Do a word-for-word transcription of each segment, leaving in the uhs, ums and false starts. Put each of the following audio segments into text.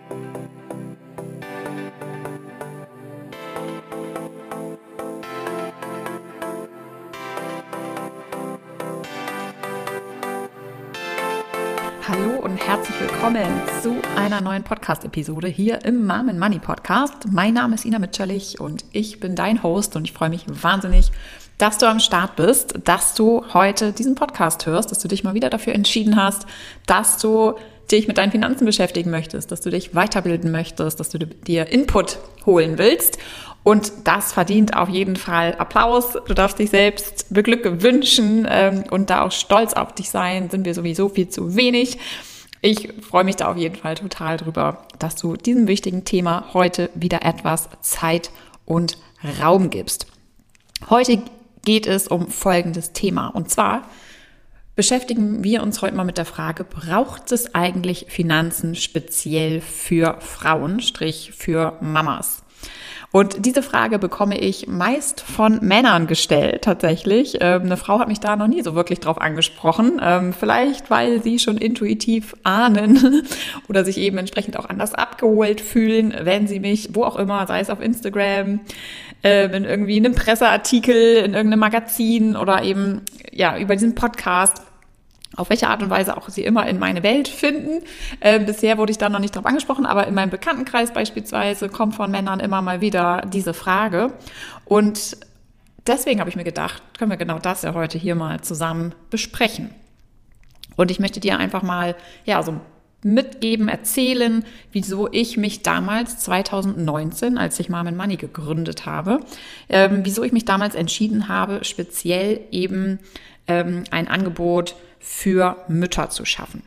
Hallo und herzlich willkommen zu einer neuen Podcast-Episode hier im Mom and Money Podcast. Mein Name ist Ina Mitscherlich und ich bin dein Host und ich freue mich wahnsinnig, dass du am Start bist, dass du heute diesen Podcast hörst, dass du dich mal wieder dafür entschieden hast, dass du dich mit deinen Finanzen beschäftigen möchtest, dass du dich weiterbilden möchtest, dass du dir Input holen willst. Und das verdient auf jeden Fall Applaus. Du darfst dich selbst beglückwünschen ähm, und da auch stolz auf dich sein. Sind wir sowieso viel zu wenig. Ich freue mich da auf jeden Fall total drüber, dass du diesem wichtigen Thema heute wieder etwas Zeit und Raum gibst. Heute geht es um folgendes Thema. Und zwar beschäftigen wir uns heute mal mit der Frage, braucht es eigentlich Finanzen speziell für Frauen, Strich für Mamas? Und diese Frage bekomme ich meist von Männern gestellt, tatsächlich. Ähm, eine Frau hat mich da noch nie so wirklich drauf angesprochen. Ähm, vielleicht, weil sie schon intuitiv ahnen oder sich eben entsprechend auch anders abgeholt fühlen, wenn sie mich, wo auch immer, sei es auf Instagram, äh, in irgendwie einem Presseartikel, in irgendeinem Magazin oder eben ja über diesen Podcast, auf welche Art und Weise auch sie immer in meine Welt finden. Äh, bisher wurde ich da noch nicht drauf angesprochen, aber in meinem Bekanntenkreis beispielsweise kommt von Männern immer mal wieder diese Frage. Und deswegen habe ich mir gedacht, können wir genau das ja heute hier mal zusammen besprechen. Und ich möchte dir einfach mal ja so mitgeben, erzählen, wieso ich mich damals zwanzig neunzehn, als ich Mom and Money gegründet habe, ähm, wieso ich mich damals entschieden habe, speziell eben ähm, ein Angebot für Mütter zu schaffen.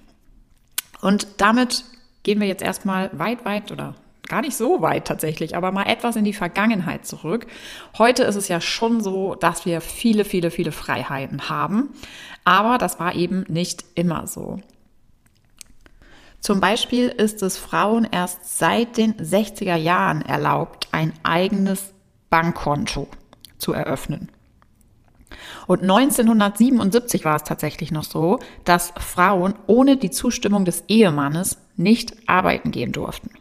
Und damit gehen wir jetzt erstmal weit, weit oder gar nicht so weit tatsächlich, aber mal etwas in die Vergangenheit zurück. Heute ist es ja schon so, dass wir viele, viele, viele Freiheiten haben, aber das war eben nicht immer so. Zum Beispiel ist es Frauen erst seit den sechziger Jahren erlaubt, ein eigenes Bankkonto zu eröffnen. Und neunzehnhundertsiebenundsiebzig war es tatsächlich noch so, dass Frauen ohne die Zustimmung des Ehemannes nicht arbeiten gehen durften.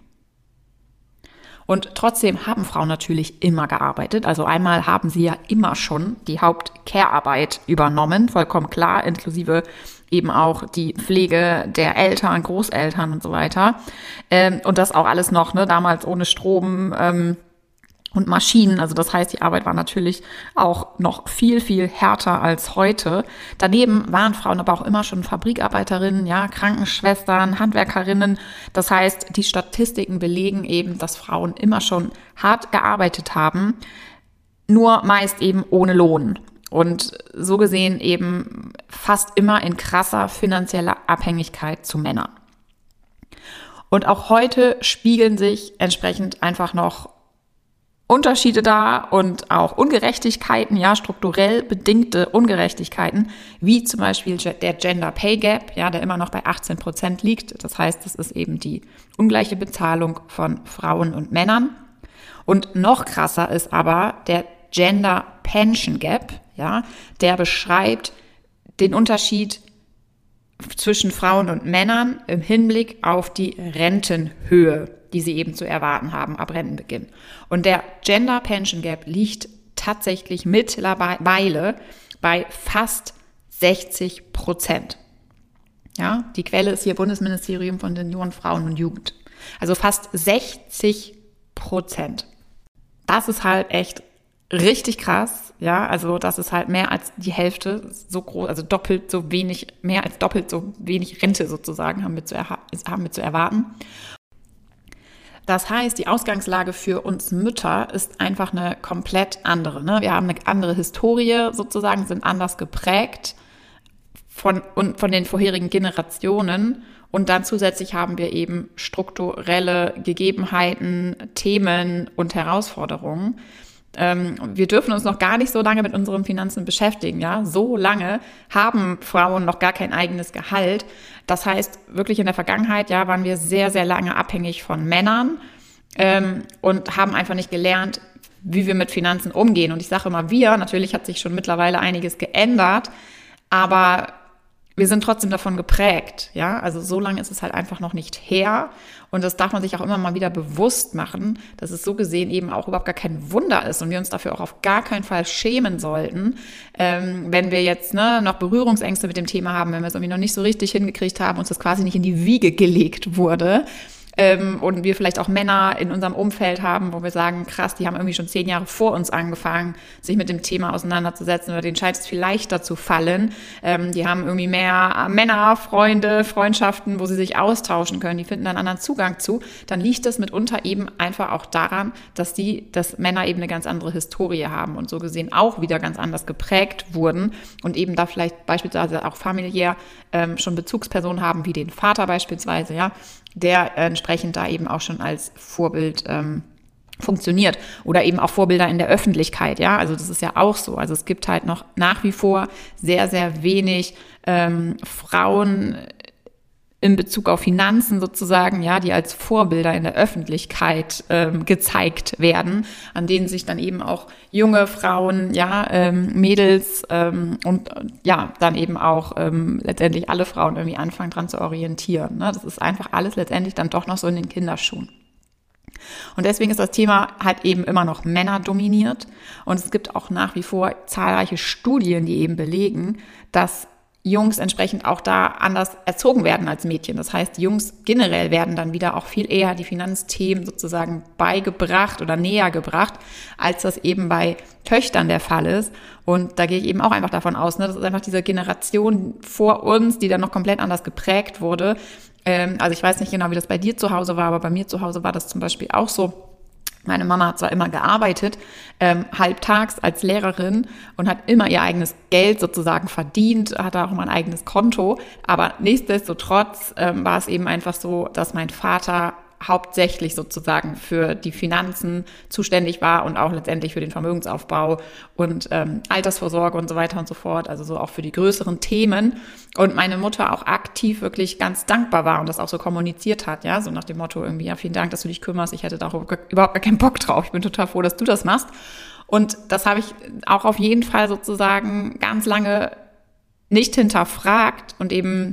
Und trotzdem haben Frauen natürlich immer gearbeitet. Also einmal haben sie ja immer schon die Haupt-Care-Arbeit übernommen, vollkommen klar, inklusive eben auch die Pflege der Eltern, Großeltern und so weiter. Und das auch alles noch, ne, damals ohne Strom, und Maschinen, also das heißt, die Arbeit war natürlich auch noch viel, viel härter als heute. Daneben waren Frauen aber auch immer schon Fabrikarbeiterinnen, ja, Krankenschwestern, Handwerkerinnen. Das heißt, die Statistiken belegen eben, dass Frauen immer schon hart gearbeitet haben, nur meist eben ohne Lohn. Und so gesehen eben fast immer in krasser finanzieller Abhängigkeit zu Männern. Und auch heute spiegeln sich entsprechend einfach noch Unterschiede da und auch Ungerechtigkeiten, ja, strukturell bedingte Ungerechtigkeiten, wie zum Beispiel der Gender Pay Gap, ja, der immer noch bei achtzehn Prozent liegt. Das heißt, das ist eben die ungleiche Bezahlung von Frauen und Männern. Und noch krasser ist aber der Gender Pension Gap, ja, der beschreibt den Unterschied zwischen Frauen und Männern im Hinblick auf die Rentenhöhe, die sie eben zu erwarten haben ab Rentenbeginn. Und der Gender Pension Gap liegt tatsächlich mittlerweile bei fast sechzig Prozent. Ja, die Quelle ist hier Bundesministerium von Senioren, Frauen und Jugend. Also fast sechzig Prozent. Das ist halt echt richtig krass, ja, also das ist halt mehr als die Hälfte, so groß, also doppelt so wenig, mehr als doppelt so wenig Rente sozusagen haben wir zu, erha- haben wir zu erwarten. Das heißt, die Ausgangslage für uns Mütter ist einfach eine komplett andere, ne? Wir haben eine andere Historie sozusagen, sind anders geprägt von, und von den vorherigen Generationen. Und dann zusätzlich haben wir eben strukturelle Gegebenheiten, Themen und Herausforderungen. Ähm, wir dürfen uns noch gar nicht so lange mit unseren Finanzen beschäftigen, ja. So lange haben Frauen noch gar kein eigenes Gehalt. Das heißt, wirklich in der Vergangenheit, ja, waren wir sehr, sehr lange abhängig von Männern ähm, und haben einfach nicht gelernt, wie wir mit Finanzen umgehen. Und ich sage immer wir, natürlich hat sich schon mittlerweile einiges geändert, aber wir sind trotzdem davon geprägt, ja, also so lange ist es halt einfach noch nicht her und das darf man sich auch immer mal wieder bewusst machen, dass es so gesehen eben auch überhaupt gar kein Wunder ist und wir uns dafür auch auf gar keinen Fall schämen sollten, ähm, wenn wir jetzt ne, noch Berührungsängste mit dem Thema haben, wenn wir es irgendwie noch nicht so richtig hingekriegt haben, uns das quasi nicht in die Wiege gelegt wurde. Ähm, und wir vielleicht auch Männer in unserem Umfeld haben, wo wir sagen, krass, die haben irgendwie schon zehn Jahre vor uns angefangen, sich mit dem Thema auseinanderzusetzen oder denen scheint es viel leichter zu fallen. Ähm, die haben irgendwie mehr Männer, Freunde, Freundschaften, wo sie sich austauschen können. Die finden dann anderen Zugang zu. Dann liegt das mitunter eben einfach auch daran, dass die, dass Männer eben eine ganz andere Historie haben und so gesehen auch wieder ganz anders geprägt wurden und eben da vielleicht beispielsweise auch familiär ähm, schon Bezugspersonen haben, wie den Vater beispielsweise, ja, der entsprechend da eben auch schon als Vorbild ähm, funktioniert oder eben auch Vorbilder in der Öffentlichkeit, ja, also das ist ja auch so, also es gibt halt noch nach wie vor sehr, sehr wenig ähm, Frauen in Bezug auf Finanzen sozusagen, ja, die als Vorbilder in der Öffentlichkeit ähm, gezeigt werden, an denen sich dann eben auch junge Frauen, ja, ähm, Mädels ähm, und ja, dann eben auch ähm, letztendlich alle Frauen irgendwie anfangen dran zu orientieren. Ne? Das ist einfach alles letztendlich dann doch noch so in den Kinderschuhen. Und deswegen ist das Thema halt eben immer noch männerdominiert und es gibt auch nach wie vor zahlreiche Studien, die eben belegen, dass Jungs entsprechend auch da anders erzogen werden als Mädchen. Das heißt, Jungs generell werden dann wieder auch viel eher die Finanzthemen sozusagen beigebracht oder näher gebracht, als das eben bei Töchtern der Fall ist. Und da gehe ich eben auch einfach davon aus, ne, das ist einfach diese Generation vor uns, die dann noch komplett anders geprägt wurde. Ähm, also ich weiß nicht genau, wie das bei dir zu Hause war, aber bei mir zu Hause war das zum Beispiel auch so. Meine Mama hat zwar immer gearbeitet, ähm, halbtags als Lehrerin und hat immer ihr eigenes Geld sozusagen verdient, hatte auch immer ein eigenes Konto, aber nichtsdestotrotz ähm, war es eben einfach so, dass mein Vater hauptsächlich sozusagen für die Finanzen zuständig war und auch letztendlich für den Vermögensaufbau und ähm, Altersvorsorge und so weiter und so fort, also so auch für die größeren Themen und meine Mutter auch aktiv wirklich ganz dankbar war und das auch so kommuniziert hat, ja, so nach dem Motto irgendwie, ja, vielen Dank, dass du dich kümmerst, ich hätte da überhaupt gar keinen Bock drauf, ich bin total froh, dass du das machst und das habe ich auch auf jeden Fall sozusagen ganz lange nicht hinterfragt und eben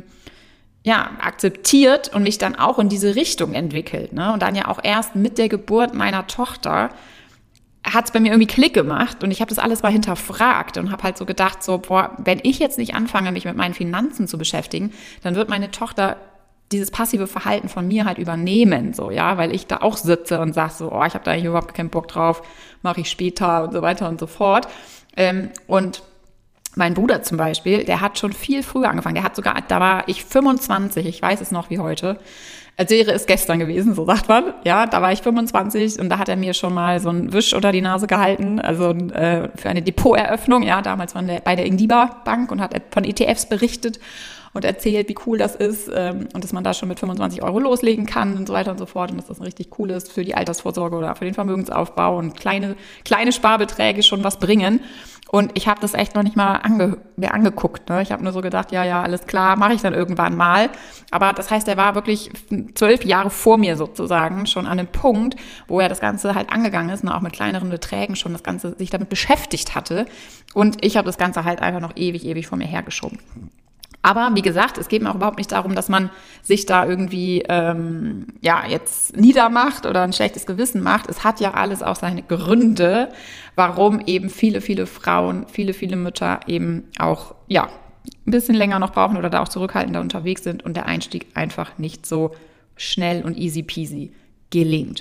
ja, akzeptiert und mich dann auch in diese Richtung entwickelt. Ne? Und dann ja auch erst mit der Geburt meiner Tochter hat es bei mir irgendwie Klick gemacht und ich habe das alles mal hinterfragt und habe halt so gedacht, so, boah, wenn ich jetzt nicht anfange, mich mit meinen Finanzen zu beschäftigen, dann wird meine Tochter dieses passive Verhalten von mir halt übernehmen, so, ja, weil ich da auch sitze und sage so, oh, ich habe da eigentlich überhaupt keinen Bock drauf, mache ich später und so weiter und so fort. Ähm, und mein Bruder zum Beispiel, der hat schon viel früher angefangen. Der hat sogar, da war ich fünfundzwanzig, ich weiß es noch wie heute, als wäre es gestern gewesen, so sagt man. Ja, da war ich fünfundzwanzig und da hat er mir schon mal so einen Wisch unter die Nase gehalten, also äh, für eine Depoteröffnung. Ja, damals war der, bei der Ingdiba Bank und hat von E T Fs berichtet und erzählt, wie cool das ist ähm, und dass man da schon mit fünfundzwanzig Euro loslegen kann und so weiter und so fort und dass das richtig cool ist für die Altersvorsorge oder für den Vermögensaufbau und kleine kleine Sparbeträge schon was bringen. Und ich habe das echt noch nicht mal ange, mir angeguckt. Ne? Ich habe nur so gedacht, ja, ja, alles klar, mache ich dann irgendwann mal. Aber das heißt, er war wirklich zwölf Jahre vor mir sozusagen schon an einem Punkt, wo er das Ganze halt angegangen ist und auch mit kleineren Beträgen schon das Ganze sich damit beschäftigt hatte. Und ich habe das Ganze halt einfach noch ewig, ewig vor mir hergeschoben. Aber wie gesagt, es geht mir auch überhaupt nicht darum, dass man sich da irgendwie ähm, ja jetzt niedermacht oder ein schlechtes Gewissen macht. Es hat ja alles auch seine Gründe, warum eben viele, viele Frauen, viele, viele Mütter eben auch ja ein bisschen länger noch brauchen oder da auch zurückhaltender unterwegs sind und der Einstieg einfach nicht so schnell und easy peasy gelingt.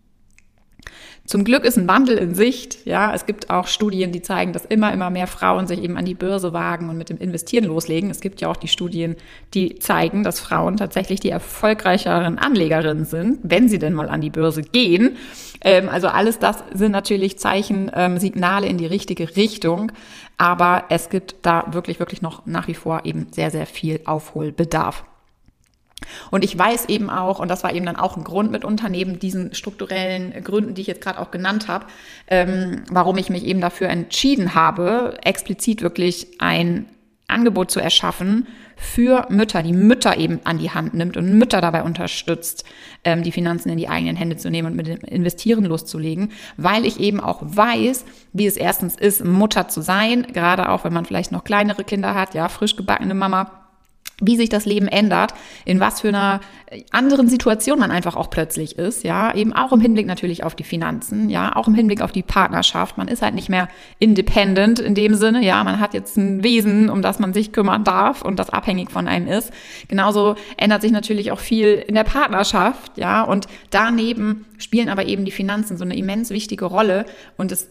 Zum Glück ist ein Wandel in Sicht. Ja, es gibt auch Studien, die zeigen, dass immer, immer mehr Frauen sich eben an die Börse wagen und mit dem Investieren loslegen. Es gibt ja auch die Studien, die zeigen, dass Frauen tatsächlich die erfolgreicheren Anlegerinnen sind, wenn sie denn mal an die Börse gehen. Ähm, also alles das sind natürlich Zeichen, ähm, Signale in die richtige Richtung. Aber es gibt da wirklich, wirklich noch nach wie vor eben sehr, sehr viel Aufholbedarf. Und ich weiß eben auch, und das war eben dann auch ein Grund mit Unternehmen, diesen strukturellen Gründen, die ich jetzt gerade auch genannt habe, ähm, warum ich mich eben dafür entschieden habe, explizit wirklich ein Angebot zu erschaffen für Mütter, die Mütter eben an die Hand nimmt und Mütter dabei unterstützt, ähm, die Finanzen in die eigenen Hände zu nehmen und mit dem Investieren loszulegen, weil ich eben auch weiß, wie es erstens ist, Mutter zu sein, gerade auch, wenn man vielleicht noch kleinere Kinder hat, ja, frisch gebackene Mama. wie sich das Leben ändert, in was für einer anderen Situation man einfach auch plötzlich ist, ja, eben auch im Hinblick natürlich auf die Finanzen, ja, auch im Hinblick auf die Partnerschaft. Man ist halt nicht mehr independent in dem Sinne, ja, man hat jetzt ein Wesen, um das man sich kümmern darf und das abhängig von einem ist. Genauso ändert sich natürlich auch viel in der Partnerschaft, ja, und daneben spielen aber eben die Finanzen so eine immens wichtige Rolle und es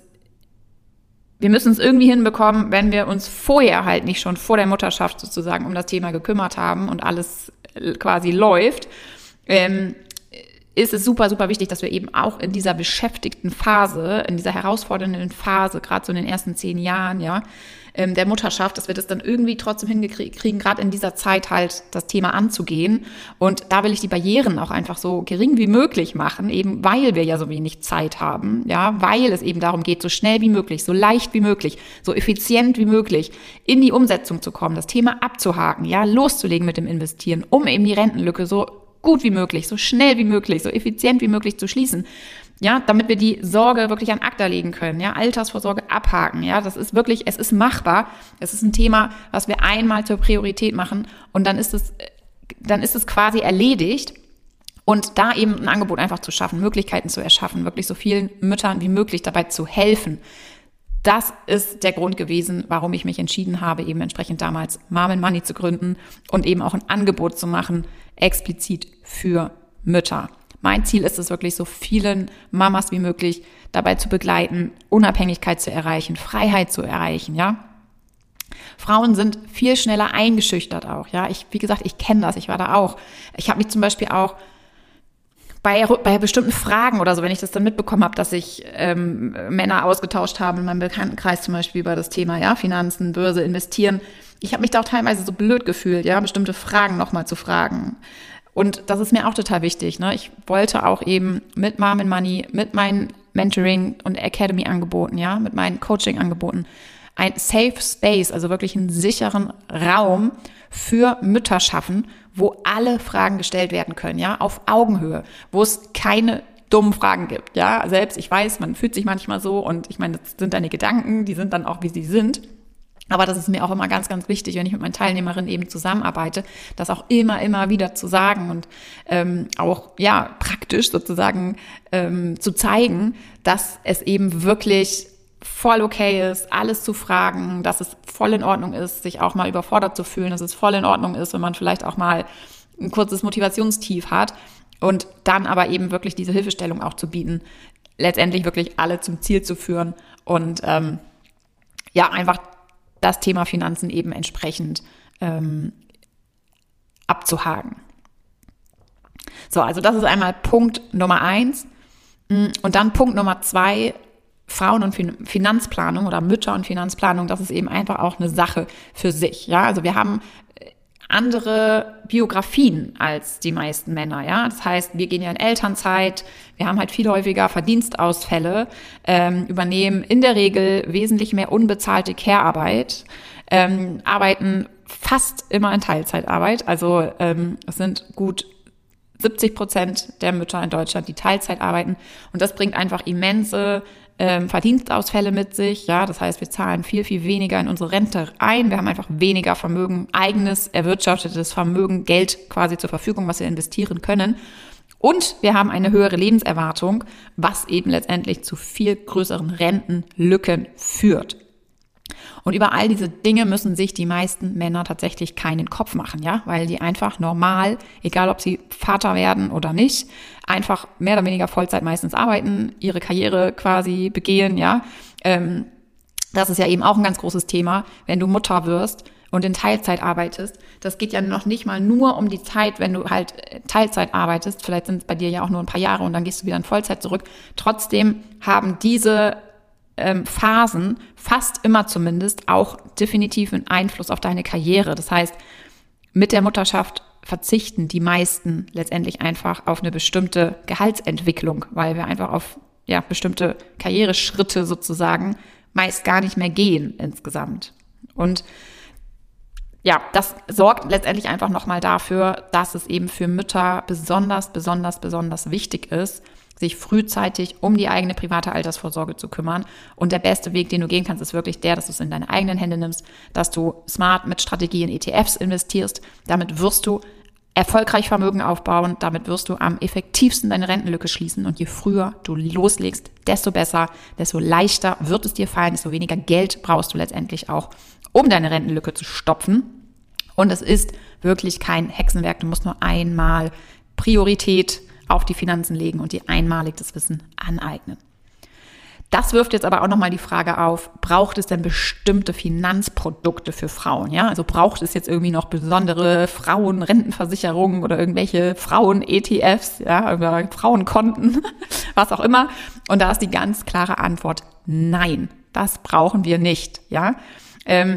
Wir müssen es irgendwie hinbekommen, wenn wir uns vorher halt nicht schon vor der Mutterschaft sozusagen um das Thema gekümmert haben und alles quasi läuft, ähm, ist es super, super wichtig, dass wir eben auch in dieser beschäftigten Phase, in dieser herausfordernden Phase, gerade so in den ersten zehn Jahren, ja, ähm, der Mutterschaft, dass wir das dann irgendwie trotzdem hingekriegen, gerade in dieser Zeit halt das Thema anzugehen. Und da will ich die Barrieren auch einfach so gering wie möglich machen, eben weil wir ja so wenig Zeit haben, ja, weil es eben darum geht, so schnell wie möglich, so leicht wie möglich, so effizient wie möglich in die Umsetzung zu kommen, das Thema abzuhaken, ja, loszulegen mit dem Investieren, um eben die Rentenlücke so gut wie möglich, so schnell wie möglich, so effizient wie möglich zu schließen. Ja, damit wir die Sorge wirklich an Acta legen können, ja, Altersvorsorge abhaken, ja, das ist wirklich, es ist machbar. Es ist ein Thema, was wir einmal zur Priorität machen und dann ist es, dann ist es quasi erledigt. Und da eben ein Angebot einfach zu schaffen, Möglichkeiten zu erschaffen, wirklich so vielen Müttern wie möglich dabei zu helfen. Das ist der Grund gewesen, warum ich mich entschieden habe, eben entsprechend damals Mom and Money zu gründen und eben auch ein Angebot zu machen, explizit für Mütter. Mein Ziel ist es wirklich, so vielen Mamas wie möglich dabei zu begleiten, Unabhängigkeit zu erreichen, Freiheit zu erreichen, ja. Frauen sind viel schneller eingeschüchtert auch, ja. Ich, wie gesagt, ich kenne das, ich war da auch. Ich habe mich zum Beispiel auch bei, bei bestimmten Fragen oder so, wenn ich das dann mitbekommen habe, dass sich ähm, Männer ausgetauscht haben in meinem Bekanntenkreis zum Beispiel über das Thema, ja, Finanzen, Börse, investieren. Ich habe mich da auch teilweise so blöd gefühlt, ja, bestimmte Fragen nochmal zu fragen. Und das ist mir auch total wichtig, ne? Ich wollte auch eben mit Mom and Money, mit meinen Mentoring- und Academy-Angeboten, ja, mit meinen Coaching-Angeboten, ein Safe Space, also wirklich einen sicheren Raum für Mütter schaffen, wo alle Fragen gestellt werden können, ja, auf Augenhöhe, wo es keine dummen Fragen gibt, ja. Selbst ich weiß, man fühlt sich manchmal so und ich meine, das sind deine Gedanken, die sind dann auch, wie sie sind. Aber das ist mir auch immer ganz, ganz wichtig, wenn ich mit meinen Teilnehmerinnen eben zusammenarbeite, das auch immer, immer wieder zu sagen und ähm, auch ja praktisch sozusagen ähm, zu zeigen, dass es eben wirklich voll okay ist, alles zu fragen, dass es voll in Ordnung ist, sich auch mal überfordert zu fühlen, dass es voll in Ordnung ist, wenn man vielleicht auch mal ein kurzes Motivationstief hat und dann aber eben wirklich diese Hilfestellung auch zu bieten, letztendlich wirklich alle zum Ziel zu führen und ähm, ja einfach das Thema Finanzen eben entsprechend ähm, abzuhaken. So, also das ist einmal Punkt Nummer eins. Und dann Punkt Nummer zwei, Frauen- und fin- Finanzplanung oder Mütter- und Finanzplanung, das ist eben einfach auch eine Sache für sich. Ja, also wir haben andere Biografien als die meisten Männer, ja. Das heißt, wir gehen ja in Elternzeit, wir haben halt viel häufiger Verdienstausfälle, ähm, übernehmen in der Regel wesentlich mehr unbezahlte Care-Arbeit, ähm, arbeiten fast immer in Teilzeitarbeit. Also ähm, es sind gut siebzig Prozent der Mütter in Deutschland, die Teilzeit arbeiten. Und das bringt einfach immense ähm, Verdienstausfälle mit sich. Ja, das heißt, wir zahlen viel, viel weniger in unsere Rente ein. Wir haben einfach weniger Vermögen, eigenes, erwirtschaftetes Vermögen, Geld quasi zur Verfügung, was wir investieren können. Und wir haben eine höhere Lebenserwartung, was eben letztendlich zu viel größeren Rentenlücken führt. Und über all diese Dinge müssen sich die meisten Männer tatsächlich keinen Kopf machen, ja, weil die einfach normal, egal ob sie Vater werden oder nicht, einfach mehr oder weniger Vollzeit meistens arbeiten, ihre Karriere quasi begehen, ja. Ähm, das ist ja eben auch ein ganz großes Thema, wenn du Mutter wirst und in Teilzeit arbeitest. Das geht ja noch nicht mal nur um die Zeit, wenn du halt Teilzeit arbeitest. Vielleicht sind es bei dir ja auch nur ein paar Jahre und dann gehst du wieder in Vollzeit zurück. Trotzdem haben diese Ähm, Phasen, fast immer zumindest, auch definitiv einen Einfluss auf deine Karriere. Das heißt, mit der Mutterschaft verzichten die meisten letztendlich einfach auf eine bestimmte Gehaltsentwicklung, weil wir einfach auf ja bestimmte Karriereschritte sozusagen meist gar nicht mehr gehen insgesamt. Und ja, das sorgt letztendlich einfach nochmal dafür, dass es eben für Mütter besonders, besonders, besonders wichtig ist, sich frühzeitig um die eigene private Altersvorsorge zu kümmern. Und der beste Weg, den du gehen kannst, ist wirklich der, dass du es in deine eigenen Hände nimmst, dass du smart mit Strategie in E T Fs investierst. Damit wirst du erfolgreich Vermögen aufbauen, damit wirst du am effektivsten deine Rentenlücke schließen. Und je früher du loslegst, desto besser, desto leichter wird es dir fallen, desto weniger Geld brauchst du letztendlich auch, um deine Rentenlücke zu stopfen. Und es ist wirklich kein Hexenwerk. Du musst nur einmal Priorität auf die Finanzen legen und dir einmalig das Wissen aneignen. Das wirft jetzt aber auch nochmal die Frage auf, braucht es denn bestimmte Finanzprodukte für Frauen? Ja, also braucht es jetzt irgendwie noch besondere Frauenrentenversicherungen oder irgendwelche Frauen-E T Fs, ja, oder Frauenkonten, was auch immer? Und da ist die ganz klare Antwort, nein, das brauchen wir nicht, ja. Ähm,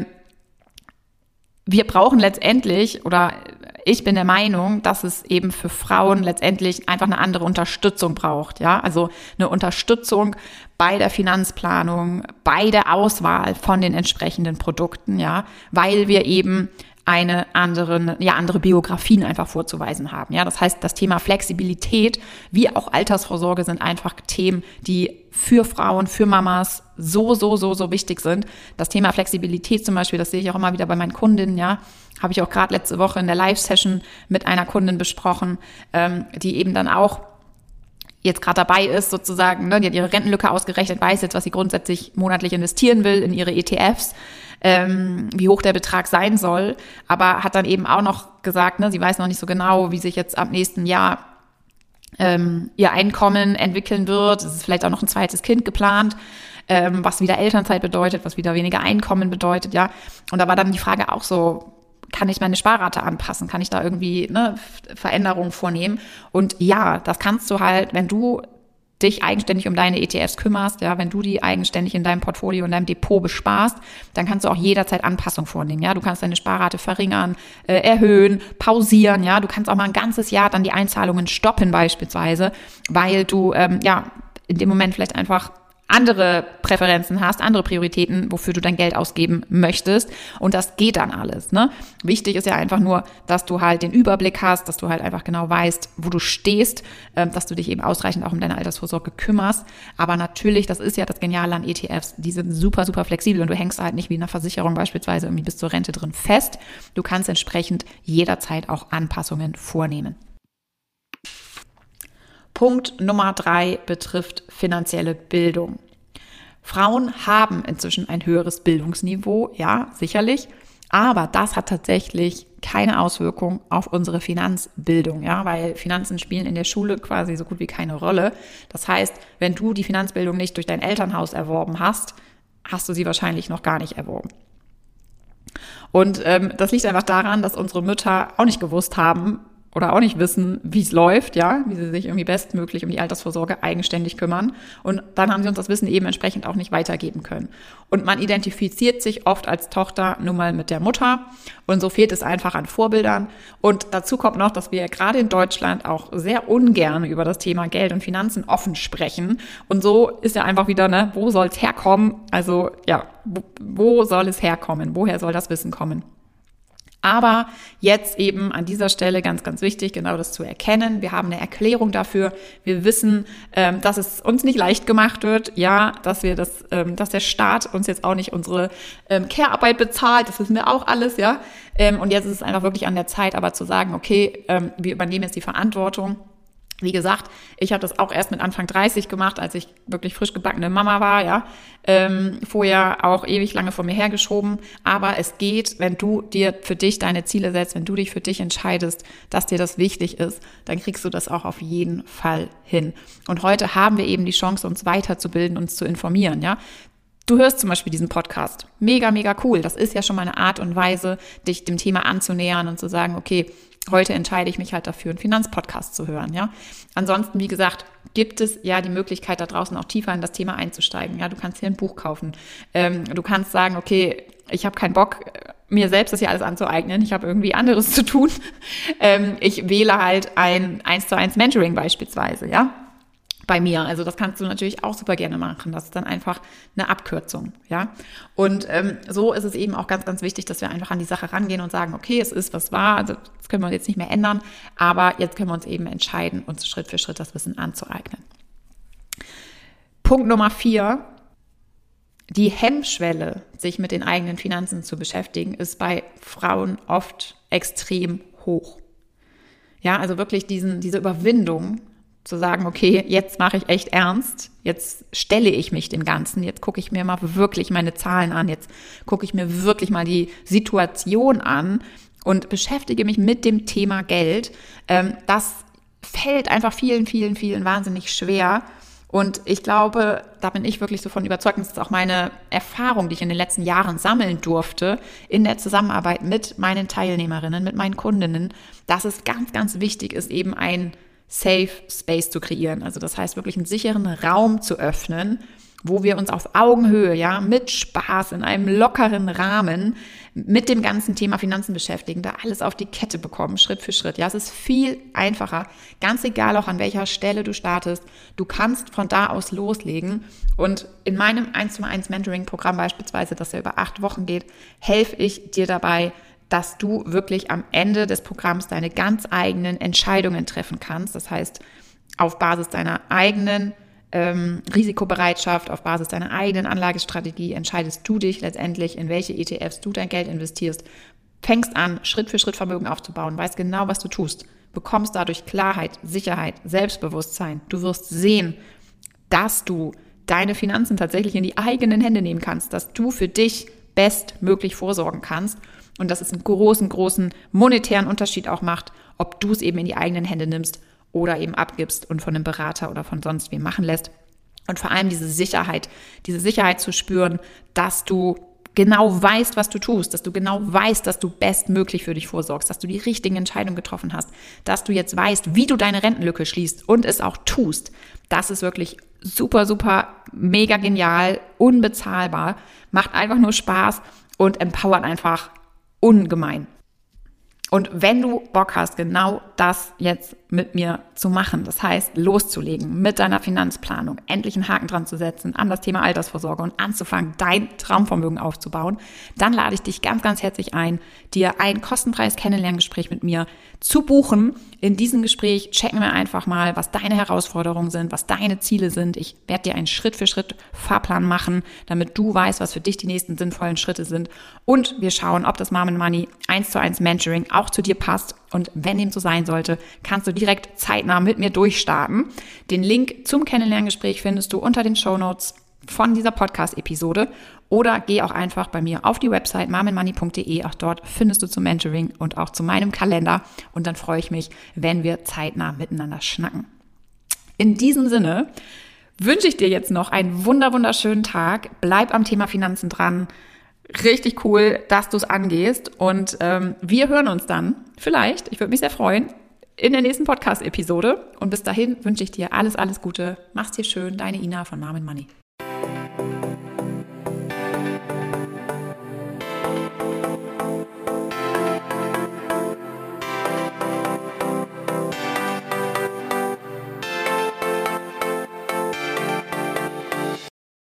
wir brauchen letztendlich, oder ich bin der Meinung, dass es eben für Frauen letztendlich einfach eine andere Unterstützung braucht, ja, also eine Unterstützung bei der Finanzplanung, bei der Auswahl von den entsprechenden Produkten, ja, weil wir eben eine andere, ja, andere Biografien einfach vorzuweisen haben, ja. Das heißt, das Thema Flexibilität wie auch Altersvorsorge sind einfach Themen, die für Frauen, für Mamas so, so, so, so wichtig sind. Das Thema Flexibilität zum Beispiel, das sehe ich auch immer wieder bei meinen Kundinnen, ja, habe ich auch gerade letzte Woche in der Live-Session mit einer Kundin besprochen, ähm, die eben dann auch jetzt gerade dabei ist, sozusagen, ne, die hat ihre Rentenlücke ausgerechnet, weiß jetzt, was sie grundsätzlich monatlich investieren will in ihre E T Fs, ähm, wie hoch der Betrag sein soll, aber hat dann eben auch noch gesagt, ne, sie weiß noch nicht so genau, wie sich jetzt ab nächsten Jahr ähm, ihr Einkommen entwickeln wird. Es ist vielleicht auch noch ein zweites Kind geplant, ähm, was wieder Elternzeit bedeutet, was wieder weniger Einkommen bedeutet, ja. Und da war dann die Frage auch so, kann ich meine Sparrate anpassen? Kann ich da irgendwie ne, Veränderungen vornehmen? Und ja, das kannst du halt, wenn du dich eigenständig um deine E T Fs kümmerst, ja, wenn du die eigenständig in deinem Portfolio, in deinem Depot besparst, dann kannst du auch jederzeit Anpassung vornehmen, ja. Du kannst deine Sparrate verringern, äh, erhöhen, pausieren, ja. Du kannst auch mal ein ganzes Jahr dann die Einzahlungen stoppen beispielsweise, weil du, ähm, ja, in dem Moment vielleicht einfach andere Präferenzen hast, andere Prioritäten, wofür du dein Geld ausgeben möchtest. Und das geht dann alles, ne? Wichtig ist ja einfach nur, dass du halt den Überblick hast, dass du halt einfach genau weißt, wo du stehst, äh, dass du dich eben ausreichend auch um deine Altersvorsorge kümmerst. Aber natürlich, das ist ja das Geniale an E T Fs, die sind super, super flexibel und du hängst halt nicht wie in einer Versicherung beispielsweise irgendwie bis zur Rente drin fest. Du kannst entsprechend jederzeit auch Anpassungen vornehmen. Punkt Nummer drei betrifft finanzielle Bildung. Frauen haben inzwischen ein höheres Bildungsniveau, ja, sicherlich, aber das hat tatsächlich keine Auswirkung auf unsere Finanzbildung, ja, weil Finanzen spielen in der Schule quasi so gut wie keine Rolle. Das heißt, wenn du die Finanzbildung nicht durch dein Elternhaus erworben hast, hast du sie wahrscheinlich noch gar nicht erworben. Und ähm, das liegt einfach daran, dass unsere Mütter auch nicht gewusst haben, oder auch nicht wissen, wie es läuft, ja, wie sie sich irgendwie bestmöglich um die Altersvorsorge eigenständig kümmern. Und dann haben sie uns das Wissen eben entsprechend auch nicht weitergeben können. Und man identifiziert sich oft als Tochter nun mal mit der Mutter. Und so fehlt es einfach an Vorbildern. Und dazu kommt noch, dass wir gerade in Deutschland auch sehr ungern über das Thema Geld und Finanzen offen sprechen. Und so ist ja einfach wieder, ne, wo soll es herkommen? Also ja, wo, wo soll es herkommen? Woher soll das Wissen kommen? Aber jetzt eben an dieser Stelle ganz, ganz wichtig, genau das zu erkennen. Wir haben eine Erklärung dafür. Wir wissen, ähm, dass es uns nicht leicht gemacht wird. Ja, dass wir das, ähm, dass der Staat uns jetzt auch nicht unsere ähm, Care-Arbeit bezahlt. Das wissen wir auch alles, ja. Ähm, und jetzt ist es einfach wirklich an der Zeit, aber zu sagen, okay, ähm, wir übernehmen jetzt die Verantwortung. Wie gesagt, ich habe das auch erst mit Anfang dreißig gemacht, als ich wirklich frisch gebackene Mama war, ja. Ähm, vorher auch ewig lange vor mir hergeschoben. Aber es geht, wenn du dir für dich deine Ziele setzt, wenn du dich für dich entscheidest, dass dir das wichtig ist, dann kriegst du das auch auf jeden Fall hin. Und heute haben wir eben die Chance, uns weiterzubilden, uns zu informieren, ja. Du hörst zum Beispiel diesen Podcast. Mega, mega cool. Das ist ja schon mal eine Art und Weise, dich dem Thema anzunähern und zu sagen, okay, heute entscheide ich mich halt dafür, einen Finanzpodcast zu hören, ja. Ansonsten, wie gesagt, gibt es ja die Möglichkeit, da draußen auch tiefer in das Thema einzusteigen. Ja, du kannst hier ein Buch kaufen. Ähm, du kannst sagen, okay, ich habe keinen Bock, mir selbst das hier alles anzueignen. Ich habe irgendwie anderes zu tun. ähm, ich wähle halt ein eins zu eins Mentoring beispielsweise, ja. bei mir. Also das kannst du natürlich auch super gerne machen. Das ist dann einfach eine Abkürzung, ja. Und ähm, so ist es eben auch ganz, ganz wichtig, dass wir einfach an die Sache rangehen und sagen, okay, es ist, was war, also das können wir jetzt nicht mehr ändern, aber jetzt können wir uns eben entscheiden, uns Schritt für Schritt das Wissen anzueignen. Punkt Nummer vier, die Hemmschwelle, sich mit den eigenen Finanzen zu beschäftigen, ist bei Frauen oft extrem hoch. Ja, also wirklich diesen, diese Überwindung, zu sagen, okay, jetzt mache ich echt ernst, jetzt stelle ich mich dem Ganzen, jetzt gucke ich mir mal wirklich meine Zahlen an, jetzt gucke ich mir wirklich mal die Situation an und beschäftige mich mit dem Thema Geld. Das fällt einfach vielen, vielen, vielen wahnsinnig schwer. Und ich glaube, da bin ich wirklich so von überzeugt, das ist auch meine Erfahrung, die ich in den letzten Jahren sammeln durfte, in der Zusammenarbeit mit meinen Teilnehmerinnen, mit meinen Kundinnen, dass es ganz, ganz wichtig ist, eben ein Safe Space zu kreieren. Also das heißt, wirklich einen sicheren Raum zu öffnen, wo wir uns auf Augenhöhe, ja, mit Spaß, in einem lockeren Rahmen mit dem ganzen Thema Finanzen beschäftigen, da alles auf die Kette bekommen, Schritt für Schritt. Ja, es ist viel einfacher, ganz egal auch an welcher Stelle du startest. Du kannst von da aus loslegen. Und in meinem eins zu eins Mentoring-Programm beispielsweise, das ja über acht Wochen geht, helfe ich dir dabei, dass du wirklich am Ende des Programms deine ganz eigenen Entscheidungen treffen kannst. Das heißt, auf Basis deiner eigenen ähm, Risikobereitschaft, auf Basis deiner eigenen Anlagestrategie entscheidest du dich letztendlich, in welche E T Fs du dein Geld investierst, fängst an, Schritt für Schritt Vermögen aufzubauen, weißt genau, was du tust, bekommst dadurch Klarheit, Sicherheit, Selbstbewusstsein. Du wirst sehen, dass du deine Finanzen tatsächlich in die eigenen Hände nehmen kannst, dass du für dich bestmöglich vorsorgen kannst und dass es einen großen, großen monetären Unterschied auch macht, ob du es eben in die eigenen Hände nimmst oder eben abgibst und von einem Berater oder von sonst wem machen lässt. Und vor allem diese Sicherheit, diese Sicherheit zu spüren, dass du genau weißt, was du tust, dass du genau weißt, dass du bestmöglich für dich vorsorgst, dass du die richtigen Entscheidungen getroffen hast, dass du jetzt weißt, wie du deine Rentenlücke schließt und es auch tust. Das ist wirklich super, super, mega genial, unbezahlbar, macht einfach nur Spaß und empowert einfach ungemein. Und wenn du Bock hast, genau das jetzt mit mir zu machen, das heißt loszulegen mit deiner Finanzplanung, endlich einen Haken dran zu setzen an das Thema Altersvorsorge und anzufangen, dein Traumvermögen aufzubauen, dann lade ich dich ganz, ganz herzlich ein, dir ein kostenfreies Kennenlerngespräch mit mir zu buchen. In diesem Gespräch checken wir einfach mal, was deine Herausforderungen sind, was deine Ziele sind. Ich werde dir einen Schritt für Schritt Fahrplan machen, damit du weißt, was für dich die nächsten sinnvollen Schritte sind. Und wir schauen, ob das Mom and Money eins zu eins Mentoring auch zu dir passt. Und wenn dem so sein sollte, kannst du direkt zeitnah mit mir durchstarten. Den Link zum Kennenlerngespräch findest du unter den Shownotes von dieser Podcast-Episode oder geh auch einfach bei mir auf die Website mom and money punkt de. Auch dort findest du zum Mentoring und auch zu meinem Kalender. Und dann freue ich mich, wenn wir zeitnah miteinander schnacken. In diesem Sinne wünsche ich dir jetzt noch einen wunder wunderschönen Tag. Bleib am Thema Finanzen dran. Richtig cool, dass du es angehst. Und ähm, wir hören uns dann vielleicht, ich würde mich sehr freuen, in der nächsten Podcast-Episode. Und bis dahin wünsche ich dir alles, alles Gute. Mach's dir schön. Deine Ina von Mom and Money.